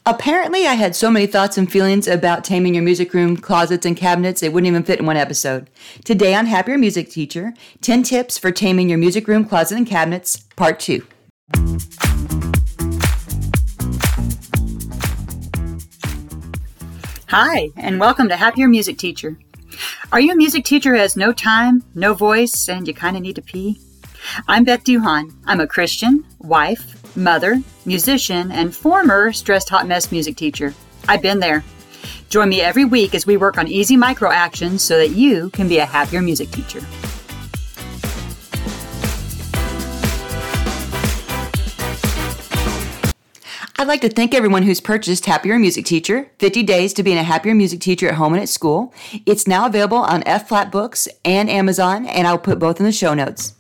Apparently, I had so many thoughts and feelings about taming your music room, closets, and cabinets, it wouldn't even fit in one episode. Today on Happier Music Teacher, 10 tips for taming your music room, closet, and cabinets, part 2. Hi, and welcome to Happier Music Teacher. Are you a music teacher who has no time, no voice, and you kind of need to pee? I'm Beth Duhan. I'm a Christian, wife, mother, musician, and former stressed hot mess music teacher. I've been there. Join me every week as we work on easy micro actions so that you can be a happier music teacher. I'd like to thank everyone who's purchased Happier Music Teacher, 50 Days to Being a Happier Music Teacher at Home and at School. It's now available on F-Flat Books and Amazon, and I'll put both in the show notes.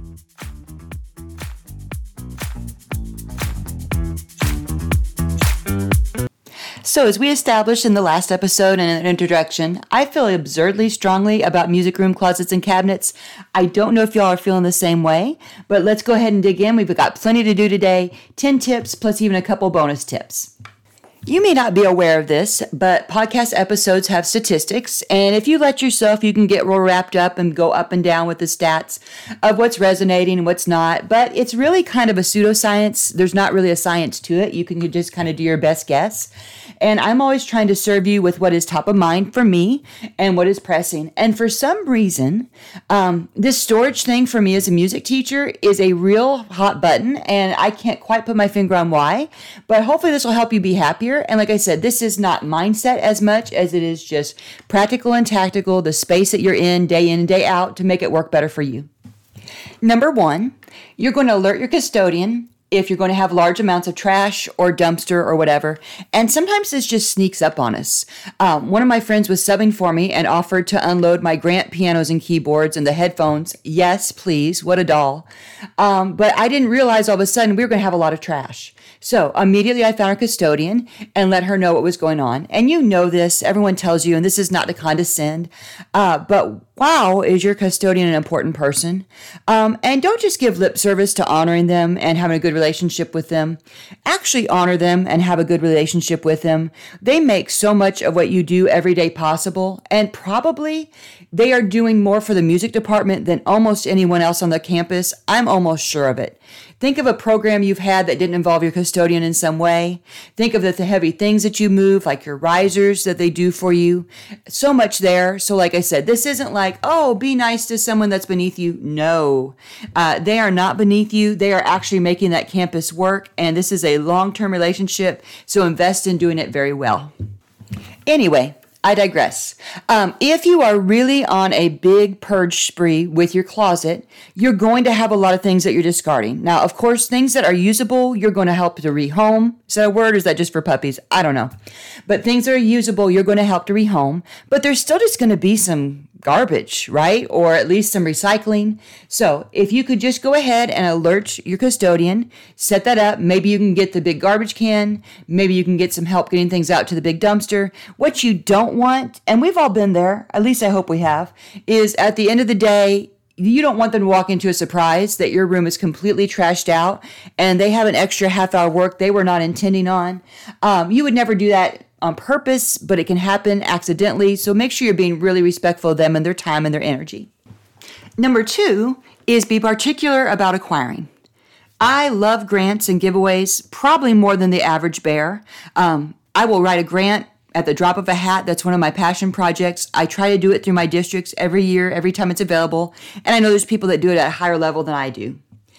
So as we established in the last episode and an introduction, I feel absurdly strongly about music room, closets, and cabinets. I don't know if y'all are feeling the same way, but let's go ahead and dig in. We've got plenty to do today, 10 tips plus even a couple bonus tips. You may not be aware of this, but podcast episodes have statistics, and if you let yourself, you can get real wrapped up and go up and down with the stats of what's resonating and what's not, but it's really kind of a pseudoscience. There's not really a science to it. You can just kind of do your best guess, and I'm always trying to serve you with what is top of mind for me and what is pressing, and for some reason, this storage thing for me as a music teacher is a real hot button, and I can't quite put my finger on why, but hopefully this will help you be happier. And like I said, this is not mindset as much as it is just practical and tactical, the space that you're in and day out to make it work better for you. Number 1, you're going to alert your custodian if you're going to have large amounts of trash or dumpster or whatever. And sometimes this just sneaks up on us. One of my friends was subbing for me and offered to unload my Grant pianos and keyboards and the headphones. Yes, please. What a doll. But I didn't realize all of a sudden we were going to have a lot of trash. So immediately I found our custodian and let her know what was going on. And you know this, everyone tells you, and this is not to condescend, but wow, is your custodian an important person? And don't just give lip service to honoring them and having a good relationship with them. Actually honor them and have a good relationship with them. They make so much of what you do every day possible, and probably they are doing more for the music department than almost anyone else on the campus. I'm almost sure of it. Think of a program you've had that didn't involve your custodian in some way. Think of the heavy things that you move, like your risers that they do for you. So much there. So like I said, this isn't like, oh, be nice to someone that's beneath you. No, they are not beneath you. They are actually making that campus work. And this is a long-term relationship. So invest in doing it very well. Anyway, I digress. If you are really on a big purge spree with your closet, you're going to have a lot of things that you're discarding. Now, of course, things that are usable, you're going to help to rehome. Is that a word or is that just for puppies? I don't know. But things that are usable, you're going to help to rehome. But there's still just going to be some garbage, right? Or at least some recycling. So if you could just go ahead and alert your custodian, set that up. Maybe you can get the big garbage can. Maybe you can get some help getting things out to the big dumpster. What you don't want, and we've all been there, at least I hope we have, is at the end of the day, you don't want them to walk into a surprise that your room is completely trashed out and they have an extra half-hour work they were not intending on. You would never do that on purpose, but it can happen accidentally. So make sure you're being really respectful of them and their time and their energy. Number 2 is be particular about acquiring. I love grants and giveaways, probably more than the average bear. I will write a grant at the drop of a hat. That's one of my passion projects. I try to do it through my districts every year, every time it's available. And I know there's people that do it at a higher level than I do.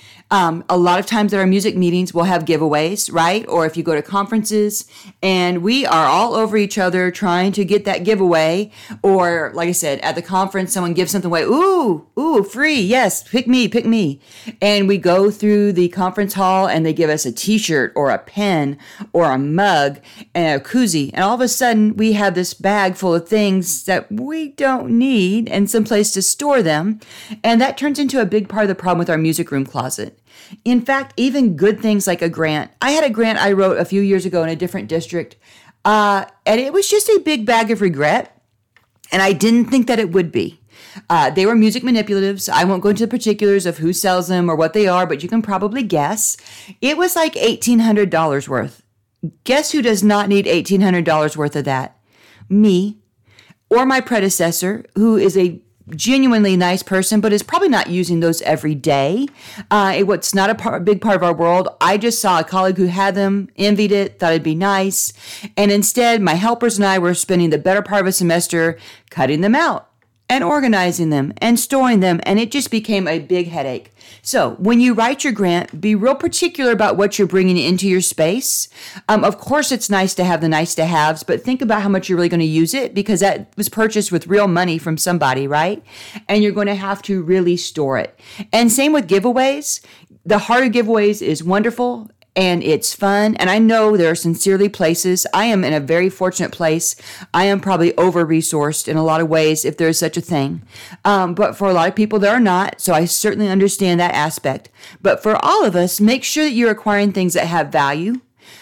A lot of times at our music meetings, we'll have giveaways, right? Or if you go to conferences, and we are all over each other trying to get that giveaway. Or like I said, at the conference, someone gives something away. Ooh, free. Yes, pick me. And we go through the conference hall and they give us a t-shirt or a pen or a mug and a koozie. And all of a sudden we have this bag full of things that we don't need and some place to store them. And that turns into a big part of the problem with our music room closet. In fact, even good things like a grant. I had a grant I wrote a few years ago in a different district, and it was just a big bag of regret, and I didn't think that it would be. They were music manipulatives. I won't go into the particulars of who sells them or what they are, but you can probably guess. It was like $1,800 worth. Guess who does not need $1,800 worth of that? Me, or my predecessor, who is a genuinely nice person, but is probably not using those every day. It's not a big part of our world. I just saw a colleague who had them, envied it, thought it'd be nice. And instead, my helpers and I were spending the better part of a semester cutting them out and organizing them and storing them. And it just became a big headache. So when you write your grant, be real particular about what you're bringing into your space. Of course, it's nice to have the nice to haves, but think about how much you're really going to use it, because that was purchased with real money from somebody, right? And you're going to have to really store it. And same with giveaways. The Heart of Giveaways is wonderful. And it's fun. And I know there are sincerely places. I am in a very fortunate place. I am probably over-resourced in a lot of ways, if there is such a thing. But for a lot of people, there are not. So I certainly understand that aspect. But for all of us, make sure that you're acquiring things that have value,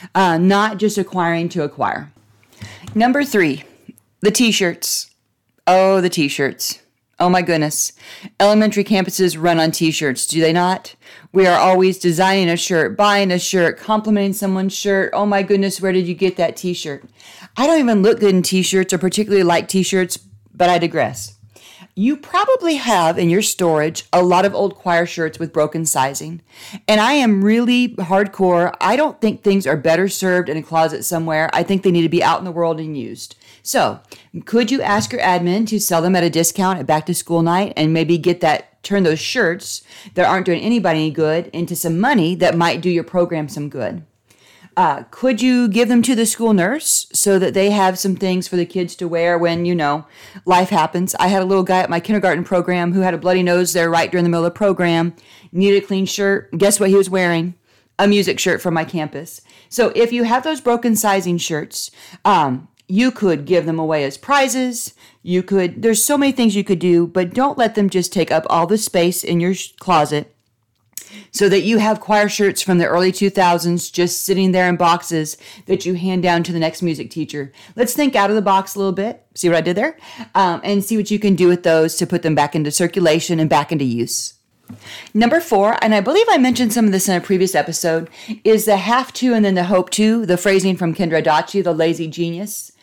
not just acquiring to acquire. Number 3, the t-shirts. Oh, the t-shirts. Oh my goodness. Elementary campuses run on t-shirts, do they not? We are always designing a shirt, buying a shirt, complimenting someone's shirt. Oh my goodness, where did you get that t-shirt? I don't even look good in t-shirts or particularly like t-shirts, but I digress. You probably have in your storage a lot of old choir shirts with broken sizing. And I am really hardcore. I don't think things are better served in a closet somewhere. I think they need to be out in the world and used. So could you ask your admin to sell them at a discount at back to school night and maybe turn those shirts that aren't doing anybody any good into some money that might do your program some good? Could you give them to the school nurse so that they have some things for the kids to wear when, life happens? I had a little guy at my kindergarten program who had a bloody nose there right during the middle of the program, needed a clean shirt. Guess what he was wearing? A music shirt from my campus. So if you have those broken sizing shirts, you could give them away as prizes. There's so many things you could do, but don't let them just take up all the space in your closet so that you have choir shirts from the early 2000s just sitting there in boxes that you hand down to the next music teacher. Let's think out of the box a little bit. See what I did there? And see what you can do with those to put them back into circulation and back into use. Number 4, and I believe I mentioned some of this in a previous episode, is the have to and then the hope to, the phrasing from Kendra Adachi, the lazy genius.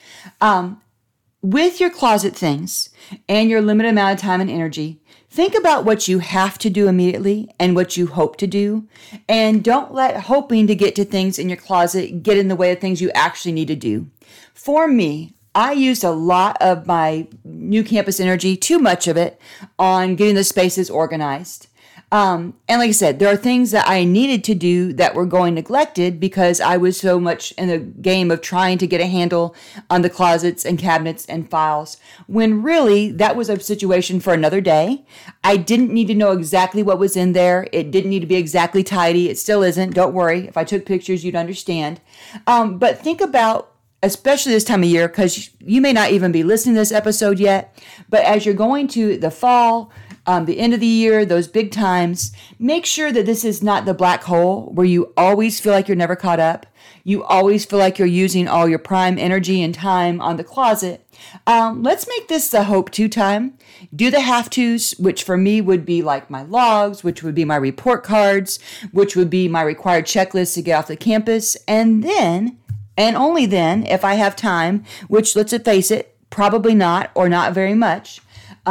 With your closet things and your limited amount of time and energy, think about what you have to do immediately and what you hope to do. And don't let hoping to get to things in your closet get in the way of things you actually need to do. For me, I used a lot of my new campus energy, too much of it, on getting the spaces organized. And like I said, there are things that I needed to do that were going neglected because I was so much in the game of trying to get a handle on the closets and cabinets and files, when really that was a situation for another day. I didn't need to know exactly what was in there. It didn't need to be exactly tidy. It still isn't. Don't worry. If I took pictures, you'd understand. But think about, especially this time of year, because you may not even be listening to this episode yet, but as you're going to the fall, the end of the year, those big times, make sure that this is not the black hole where you always feel like you're never caught up. You always feel like you're using all your prime energy and time on the closet. Let's make this the hope to time. Do the have tos, which for me would be like my logs, which would be my report cards, which would be my required checklist to get off the campus. And then, and only then, if I have time, which let's face it, probably not, or not very much,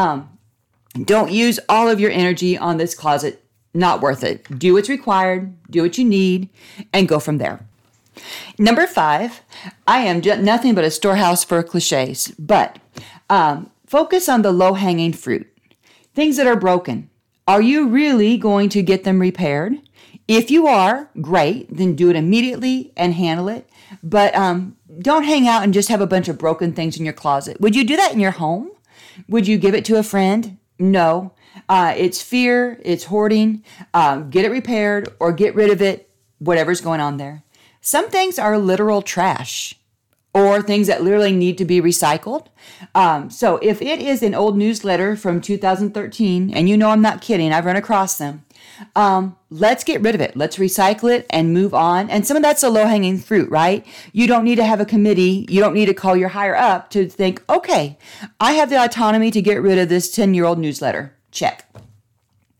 don't use all of your energy on this closet. Not worth it. Do what's required, do what you need, and go from there. Number 5, I am nothing but a storehouse for cliches, but focus on the low-hanging fruit. Things that are broken. Are you really going to get them repaired? If you are, great, then do it immediately and handle it. But don't hang out and just have a bunch of broken things in your closet. Would you do that in your home? Would you give it to a friend? No. It's fear. It's hoarding. Get it repaired or get rid of it, whatever's going on there. Some things are literal trash or things that literally need to be recycled. So if it is an old newsletter from 2013, and you know I'm not kidding, I've run across them, let's get rid of it. Let's recycle it and move on. And some of that's a low-hanging fruit, right? You don't need to have a committee. You don't need to call your higher up to think, okay, I have the autonomy to get rid of this 10-year-old newsletter. Check.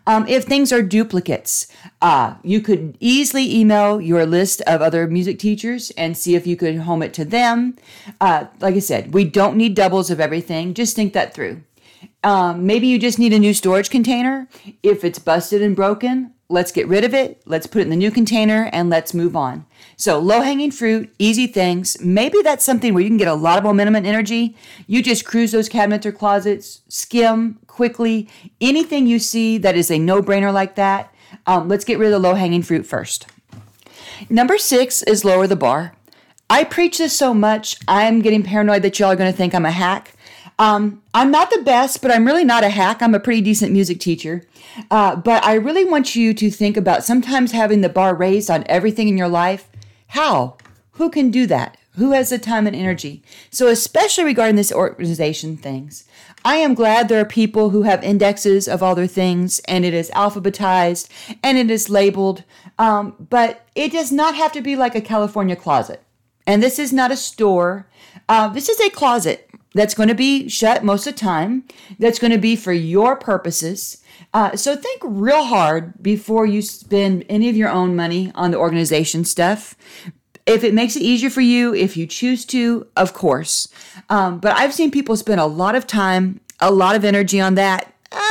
If things are duplicates, you could easily email your list of other music teachers and see if you could home it to them. Like I said, we don't need doubles of everything. Just think that through. Maybe you just need a new storage container. If it's busted and broken, let's get rid of it. Let's put it in the new container and let's move on. So low-hanging fruit, easy things. Maybe that's something where you can get a lot of momentum and energy. You just cruise those cabinets or closets, skim quickly. Anything you see that is a no-brainer like that, let's get rid of the low-hanging fruit first. Number 6 is lower the bar. I preach this so much, I'm getting paranoid that y'all are going to think I'm a hack. I'm not the best, but I'm really not a hack. I'm a pretty decent music teacher. But I really want you to think about sometimes having the bar raised on everything in your life. How? Who can do that? Who has the time and energy? So especially regarding this organization things, I am glad there are people who have indexes of all their things and it is alphabetized and it is labeled. But it does not have to be like a California closet. And this is not a store. This is a closet that's going to be shut most of the time. That's going to be for your purposes. So think real hard before you spend any of your own money on the organization stuff. If it makes it easier for you, if you choose to, of course. But I've seen people spend a lot of time, a lot of energy on that.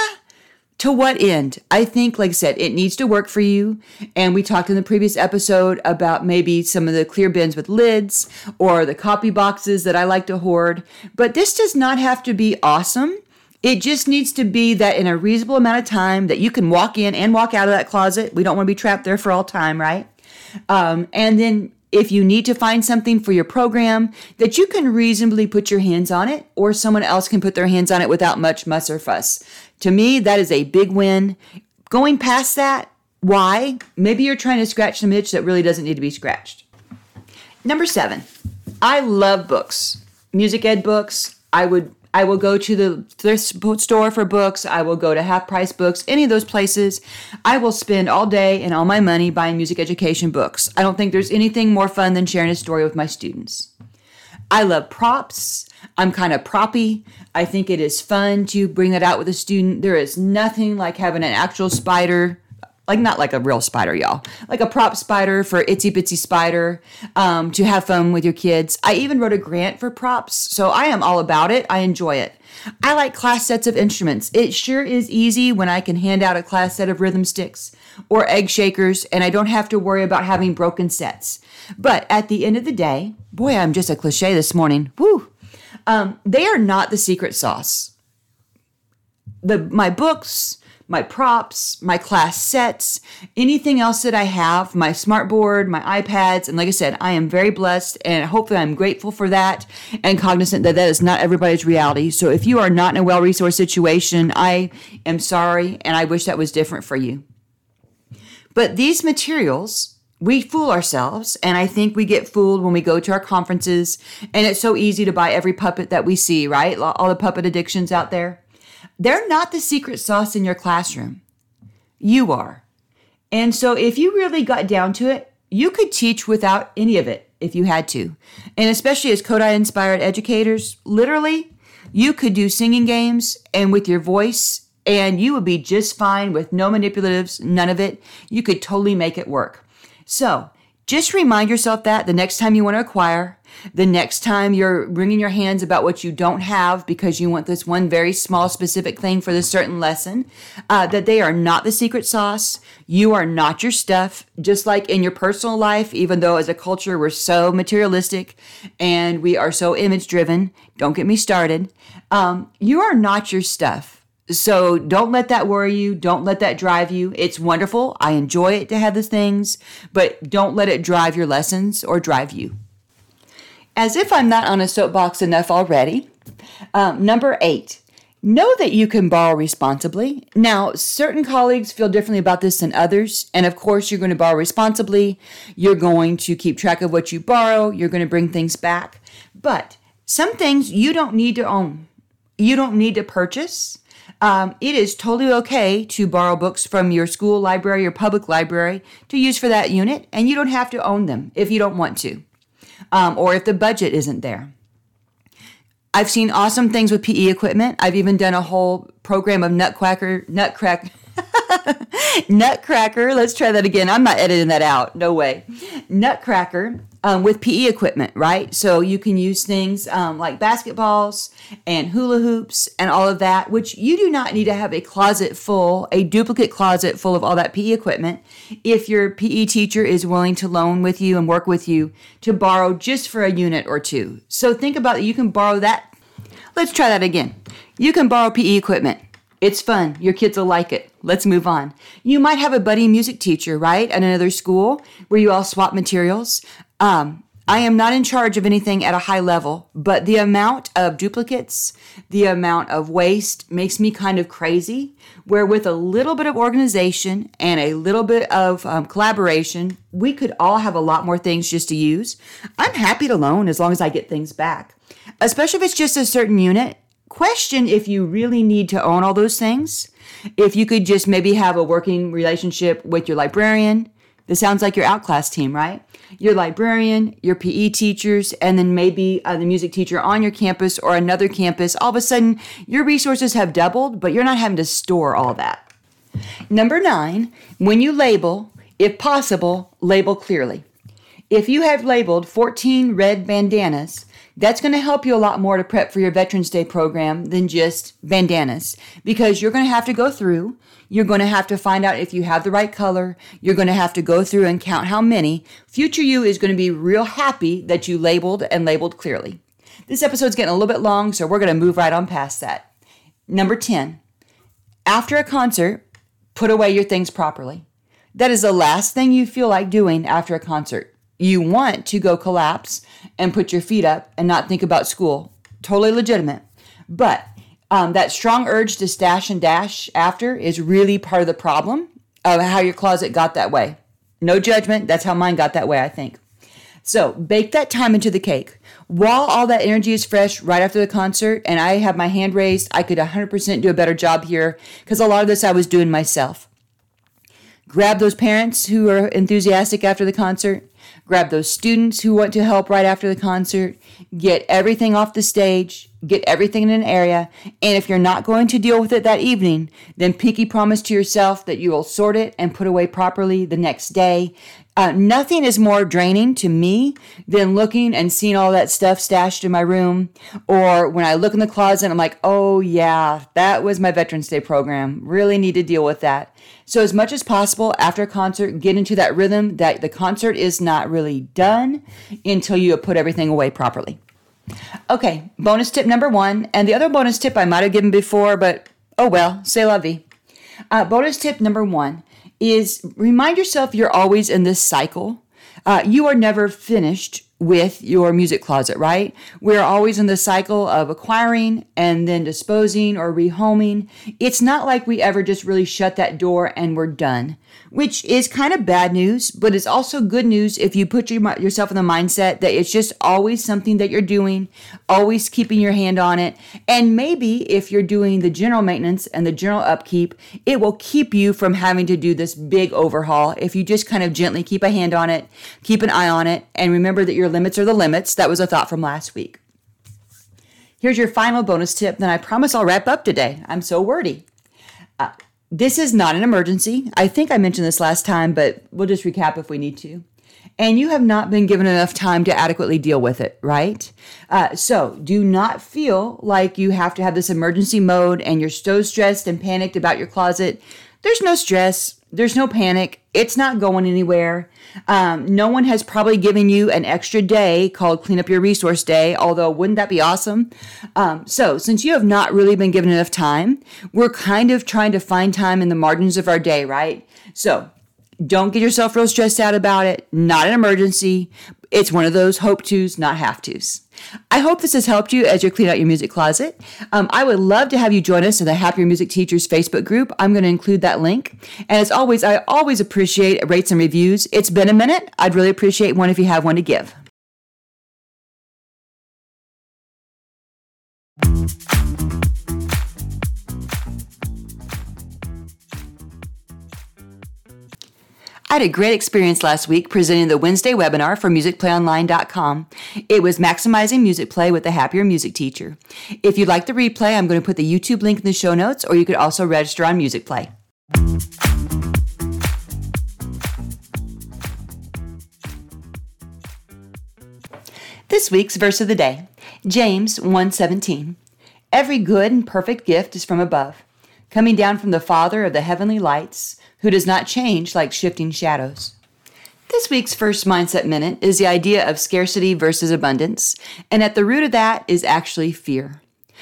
To what end? I think, like I said, it needs to work for you. And we talked in the previous episode about maybe some of the clear bins with lids or the copy boxes that I like to hoard. But this does not have to be awesome. It just needs to be that in a reasonable amount of time that you can walk in and walk out of that closet. We don't want to be trapped there for all time, right? And then if you need to find something for your program, that you can reasonably put your hands on it, or someone else can put their hands on it without much muss or fuss. To me, that is a big win. Going past that, why? Maybe you're trying to scratch some itch that really doesn't need to be scratched. Number 7, I love books, music ed books. I will go to the thrift store for books. I will go to Half Price Books, any of those places. I will spend all day and all my money buying music education books. I don't think there's anything more fun than sharing a story with my students. I love props. I'm kind of proppy. I think it is fun to bring that out with a student. There is nothing like having an actual spider, like not like a real spider, y'all, like a prop spider for Itsy Bitsy Spider, to have fun with your kids. I even wrote a grant for props, so I am all about it. I enjoy it. I like class sets of instruments. It sure is easy when I can hand out a class set of rhythm sticks or egg shakers, and I don't have to worry about having broken sets. But at the end of the day, boy, I'm just a cliche this morning. Woo! They are not the secret sauce. My books, my props, my class sets, anything else that I have, my smartboard, my iPads. And like I said, I am very blessed and hopefully I'm grateful for that and cognizant that that is not everybody's reality. So if you are not in a well-resourced situation, I am sorry and I wish that was different for you. But these materials, we fool ourselves, and I think we get fooled when we go to our conferences, and it's so easy to buy every puppet that we see, right? All the puppet addictions out there. They're not the secret sauce in your classroom. You are. And so if you really got down to it, you could teach without any of it if you had to. And especially as Kodály-inspired educators, literally, you could do singing games and with your voice, and you would be just fine with no manipulatives, none of it. You could totally make it work. So just remind yourself that the next time you want to acquire, the next time you're wringing your hands about what you don't have because you want this one very small specific thing for this certain lesson, that they are not the secret sauce. You are not your stuff. Just like in your personal life, even though as a culture we're so materialistic and we are so image driven, don't get me started, you are not your stuff. So don't let that worry you. Don't let that drive you. It's wonderful. I enjoy it to have these things, but don't let it drive your lessons or drive you. As if I'm not on a soapbox enough already. Number 8, know that you can borrow responsibly. Now, certain colleagues feel differently about this than others. And of course, you're going to borrow responsibly. You're going to keep track of what you borrow. You're going to bring things back. But some things you don't need to own. You don't need to purchase. It is totally okay to borrow books from your school library or public library to use for that unit, and you don't have to own them if you don't want to, or if the budget isn't there. I've seen awesome things with PE equipment. I've even done a whole program of nutcracker Nutcracker, let's try that again. I'm not editing that out. No way. Nutcracker with PE equipment, right? So you can use things like basketballs and hula hoops and all of that, which you do not need to have a duplicate closet full of all that PE equipment if your PE teacher is willing to loan with you and work with you to borrow just for a unit or two. So think about it. You can borrow that. Let's try that again. You can borrow PE equipment. It's fun. Your kids will like it. Let's move on. You might have a buddy music teacher, right, at another school where you all swap materials. I am not in charge of anything at a high level, but the amount of duplicates, the amount of waste makes me kind of crazy, where with a little bit of organization and a little bit of collaboration, we could all have a lot more things just to use. I'm happy to loan as long as I get things back, especially if it's just a certain unit. Question if you really need to own all those things. If you could just maybe have a working relationship with your librarian. This sounds like your outclass team, right? Your librarian, your PE teachers, and then maybe the music teacher on your campus or another campus. All of a sudden, your resources have doubled, but you're not having to store all that. Number 9, when you label, if possible, label clearly. If you have labeled 14 red bandanas, that's going to help you a lot more to prep for your Veterans Day program than just bandanas, because you're going to have to go through. You're going to have to find out if you have the right color. You're going to have to go through and count how many. Future you is going to be real happy that you labeled clearly. This episode's getting a little bit long, so we're going to move right on past that. Number 10, after a concert, put away your things properly. That is the last thing you feel like doing after a concert. You want to go collapse and put your feet up and not think about school. Totally legitimate. But that strong urge to stash and dash after is really part of the problem of how your closet got that way. No judgment. That's how mine got that way, I think. So bake that time into the cake. While all that energy is fresh right after the concert, and I have my hand raised, I could 100% do a better job here because a lot of this I was doing myself. Grab those parents who are enthusiastic after the concert. Grab those students who want to help right after the concert. Get everything off the stage. Get everything in an area. And if you're not going to deal with it that evening, then pinky promise to yourself that you will sort it and put away properly the next day. Nothing is more draining to me than looking and seeing all that stuff stashed in my room. Or when I look in the closet, I'm like, oh yeah, that was my Veterans Day program. Really need to deal with that. So as much as possible after a concert, get into that rhythm that the concert is not really done until you have put everything away properly. Okay, bonus tip number 1. And the other bonus tip I might have given before, but oh well, c'est la vie. Bonus tip number 1 is remind yourself you're always in this cycle. You are never finished with your music closet, right? We're always in the cycle of acquiring and then disposing or rehoming. It's not like we ever just really shut that door and we're done, which is kind of bad news, but it's also good news if you put yourself in the mindset that it's just always something that you're doing, always keeping your hand on it. And maybe if you're doing the general maintenance and the general upkeep, it will keep you from having to do this big overhaul if you just kind of gently keep a hand on it, keep an eye on it, and remember that your limits are the limits. That was a thought from last week. Here's your final bonus tip, then I promise I'll wrap up today. I'm so wordy. This is not an emergency. I think I mentioned this last time, but we'll just recap if we need to. And you have not been given enough time to adequately deal with it, right? So do not feel like you have to have this emergency mode and you're so stressed and panicked about your closet. There's no stress. There's no panic. It's not going anywhere. No one has probably given you an extra day called Clean Up Your Resource Day, although wouldn't that be awesome? So since you have not really been given enough time, we're kind of trying to find time in the margins of our day, right? So don't get yourself real stressed out about it. Not an emergency. It's one of those hope tos, not have tos. I hope this has helped you as you clean out your music closet. I would love to have you join us in the Happier Music Teachers Facebook group. I'm going to include that link. And as always, I always appreciate rates and reviews. It's been a minute. I'd really appreciate one if you have one to give. I had a great experience last week presenting the Wednesday webinar for musicplayonline.com. It was Maximizing Music Play with the Happier Music Teacher. If you'd like the replay, I'm going to put the YouTube link in the show notes, or you could also register on Music Play. This week's verse of the day, James 1:17. Every good and perfect gift is from above, coming down from the Father of the heavenly lights, who does not change like shifting shadows. This week's first Mindset Minute is the idea of scarcity versus abundance, and at the root of that is actually fear.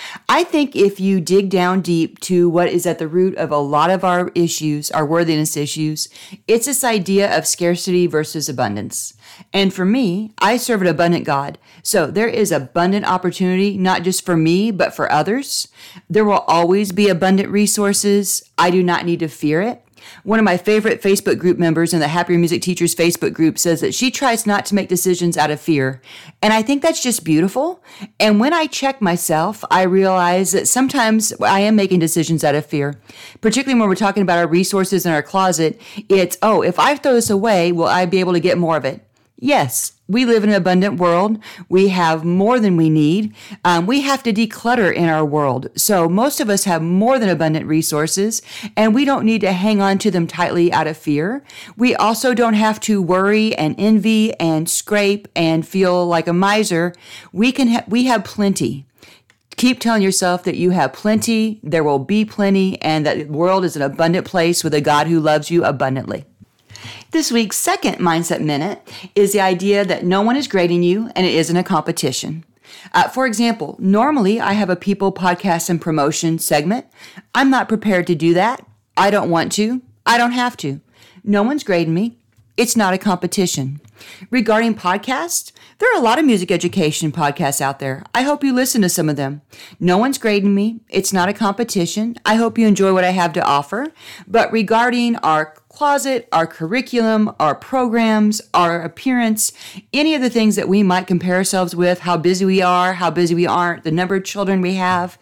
I think if you dig down deep to what is at the root of a lot of our issues, our worthiness issues, it's this idea of scarcity versus abundance. And for me, I serve an abundant God. So there is abundant opportunity, not just for me, but for others. There will always be abundant resources. I do not need to fear it. One of my favorite Facebook group members in the Happier Music Teachers Facebook group says that she tries not to make decisions out of fear. And I think that's just beautiful. And when I check myself, I realize that sometimes I am making decisions out of fear, particularly when we're talking about our resources in our closet. It's, if I throw this away, will I be able to get more of it? Yes, we live in an abundant world. We have more than we need. We have to declutter in our world. So most of us have more than abundant resources, and we don't need to hang on to them tightly out of fear. We also don't have to worry and envy and scrape and feel like a miser. We have plenty. Keep telling yourself that you have plenty, there will be plenty, and that the world is an abundant place with a God who loves you abundantly. This week's second Mindset Minute is the idea that no one is grading you and it isn't a competition. For example, normally I have a people, podcast, and promotion segment. I'm not prepared to do that. I don't want to. I don't have to. No one's grading me. It's not a competition. Regarding podcasts, there are a lot of music education podcasts out there. I hope you listen to some of them. No one's grading me. It's not a competition. I hope you enjoy what I have to offer. But regarding our closet, our curriculum, our programs, our appearance, any of the things that we might compare ourselves with, how busy we are, how busy we aren't, the number of children we have,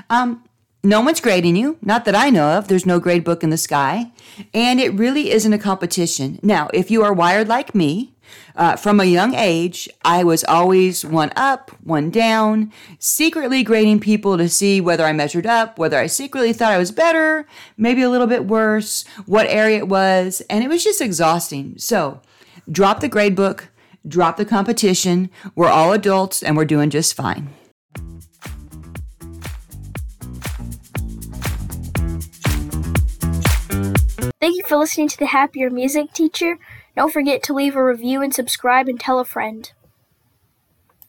no one's grading you. Not that I know of. There's no grade book in the sky. And it really isn't a competition. Now, if you are wired like me, from a young age, I was always one up, one down, secretly grading people to see whether I measured up, whether I secretly thought I was better, maybe a little bit worse, what area it was, and it was just exhausting. So drop the grade book, drop the competition. We're all adults and we're doing just fine. Thank you for listening to the Happier Music Teacher. Don't forget to leave a review and subscribe and tell a friend.